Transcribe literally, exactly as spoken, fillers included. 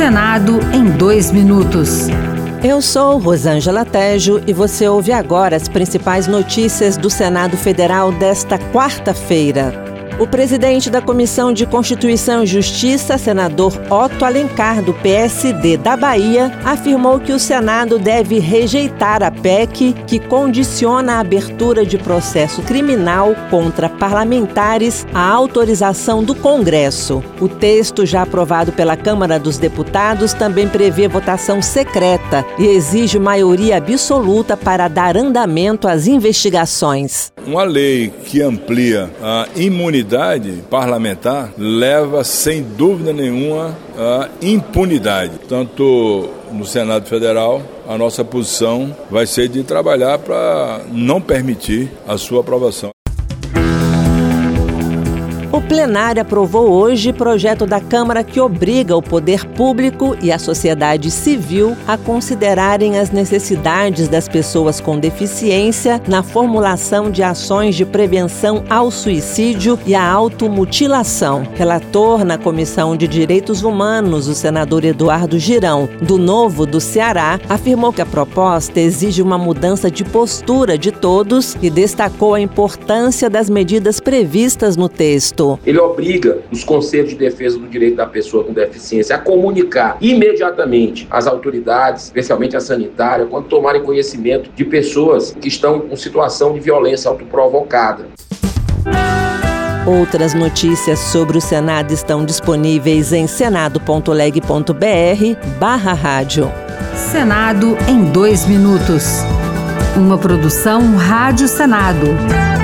Senado em dois minutos. Eu sou Rosângela Tejo e você ouve agora as principais notícias do Senado Federal desta quarta-feira. O presidente da Comissão de Constituição e Justiça, senador Otto Alencar, do P S D da Bahia, afirmou que o Senado deve rejeitar a P E C que condiciona a abertura de processo criminal contra parlamentares à autorização do Congresso. O texto, já aprovado pela Câmara dos Deputados, também prevê votação secreta e exige maioria absoluta para dar andamento às investigações. Uma lei que amplia a imunidade parlamentar leva, sem dúvida nenhuma, à impunidade. Tanto no Senado Federal, a nossa posição vai ser de trabalhar para não permitir a sua aprovação. O plenário aprovou hoje projeto da Câmara que obriga o poder público e a sociedade civil a considerarem as necessidades das pessoas com deficiência na formulação de ações de prevenção ao suicídio e à automutilação. Relator na Comissão de Direitos Humanos, o senador Eduardo Girão, do Novo do Ceará, afirmou que a proposta exige uma mudança de postura de todos e destacou a importância das medidas previstas no texto. Ele obriga os conselhos de defesa do direito da pessoa com deficiência a comunicar imediatamente às autoridades, especialmente a sanitária, quando tomarem conhecimento de pessoas que estão em situação de violência autoprovocada. Outras notícias sobre o Senado estão disponíveis em senado ponto leg ponto br barra rádio. Senado em dois minutos. Uma produção Rádio Senado.